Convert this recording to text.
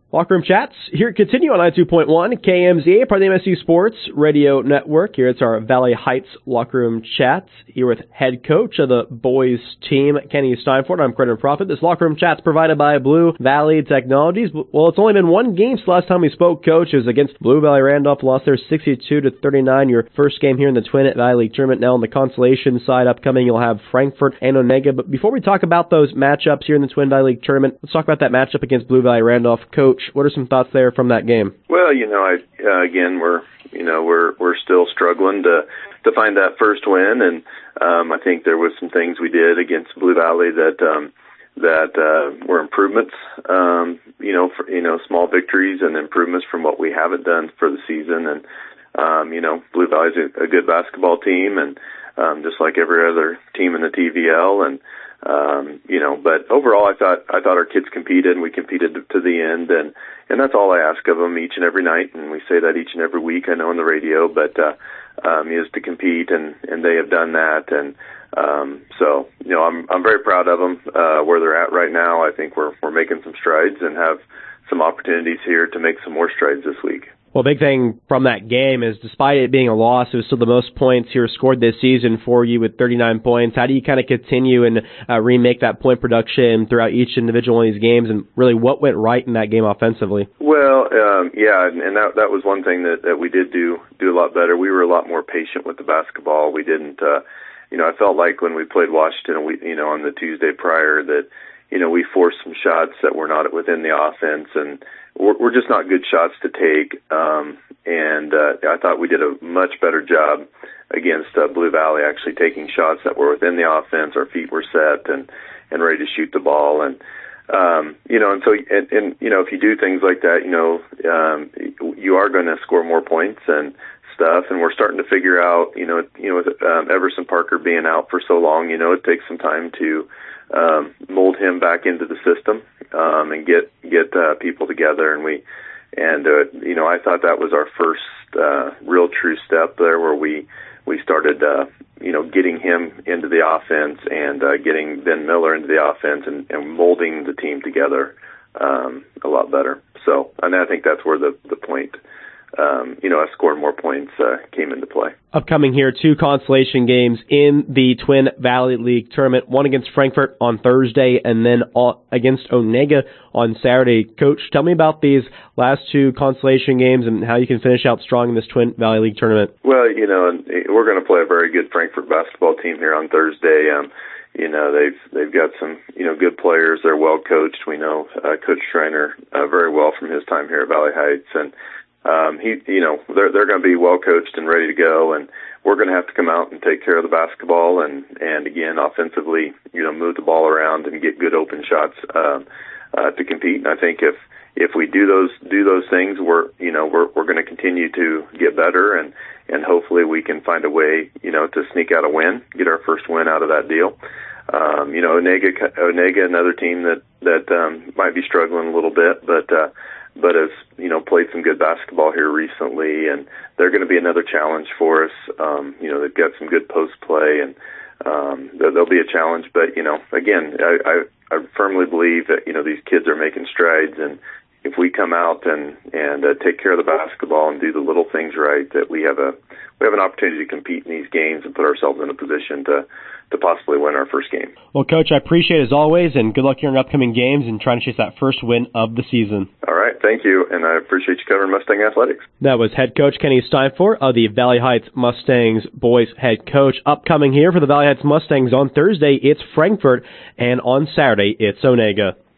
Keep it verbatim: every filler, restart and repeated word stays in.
Locker Room Chats here continue on ninety-two point one K M Z A, part of the M S U Sports Radio Network. Here it's our Valley Heights Locker Room Chats here with head coach of the boys team, Kenny Steinfort. I'm Brendan Profit. This Locker Room Chat's provided by Blue Valley Technologies. Well, it's only been one game since the last time we spoke, Coach. It was against Blue Valley Randolph, lost there sixty-two to thirty-nine. Your first game here in the Twin Valley League Tournament. Now on the consolation side upcoming, you'll have Frankfort and Onega. But before we talk about those matchups here in the Twin Valley League Tournament, let's talk about that matchup against Blue Valley Randolph. Coach, what are some thoughts there from that game? Well, you know, I uh, again we're you know we're we're still struggling to to find that first win, and um, I think there was some things we did against Blue Valley that um, that uh, were improvements. Um, you know, for, you know, small victories and improvements from what we haven't done for the season, and um, you know, Blue Valley's a, a good basketball team, and um, just like every other team in the T V L, and Um, you know, but overall, I thought I thought our kids competed, and we competed to the end, and and that's all I ask of them each and every night, and we say that each and every week. I know on the radio, but uh, um, is to compete, and and they have done that, and um, so you know, I'm I'm very proud of them uh, where they're at right now. I think we're we're making some strides and have some opportunities here to make some more strides this week. Well, big thing from that game is despite it being a loss, it was still the most points here scored this season for you with thirty-nine points. How do you kind of continue and uh, remake that point production throughout each individual one of these games, and really what went right in that game offensively? Well, um, yeah, and that that was one thing that, that we did do do a lot better. We were a lot more patient with the basketball. We didn't, uh, you know, I felt like when we played Washington, we, you know, on the Tuesday prior that, you know, we forced some shots that were not within the offense, and we're, we're just not good shots to take. Um, and uh, I thought we did a much better job against uh, Blue Valley, actually taking shots that were within the offense. Our feet were set and, and ready to shoot the ball. And, um, you know, and so, and, and, you know, if you do things like that, you know, um, you are going to score more points and stuff. And we're starting to figure out, you know, you know, with um, Everson Parker being out for so long, you know, it takes some time to Um, mold him back into the system um, and get get uh, people together, and we and uh, you know I thought that was our first uh, real true step there, where we we started uh, you know getting him into the offense and uh, getting Ben Miller into the offense and, and molding the team together um, a lot better. So and I think that's where the the point. Um, you know, us scoring more points uh, came into play. Upcoming here, two consolation games in the Twin Valley League Tournament, one against Frankfort on Thursday and then against Onega on Saturday. Coach, tell me about these last two consolation games and how you can finish out strong in this Twin Valley League Tournament. Well, you know, we're going to play a very good Frankfort basketball team here on Thursday. Um, you know, they've they've got some, you know, good players. They're well coached. We know uh, Coach Schreiner uh, very well from his time here at Valley Heights, and Um, he, you know, they're, they're going to be well coached and ready to go, and we're going to have to come out and take care of the basketball and, and again, offensively, you know, move the ball around and get good open shots, uh, uh, to compete. And I think if, if we do those, do those things, we're, you know, we're, we're going to continue to get better, and, and hopefully we can find a way, you know, to sneak out a win, get our first win out of that deal. Um, you know, Onega, Onega, another team that, that, um, might be struggling a little bit, but, uh, but has, you know, played some good basketball here recently, and they're going to be another challenge for us. Um, you know, they've got some good post play, and um, there'll be a challenge. But, you know, again, I, I, I firmly believe that, you know, these kids are making strides, and if we come out and, and uh, take care of the basketball and do the little things right, that we have a we have an opportunity to compete in these games and put ourselves in a position to to possibly win our first game. Well, Coach, I appreciate it as always, and good luck here in upcoming games and trying to chase that first win of the season. All right, thank you, and I appreciate you covering Mustang Athletics. That was head coach Kenny Steinfort of the Valley Heights Mustangs boys head coach. Upcoming here for the Valley Heights Mustangs on Thursday, it's Frankfort, and on Saturday, it's Onega.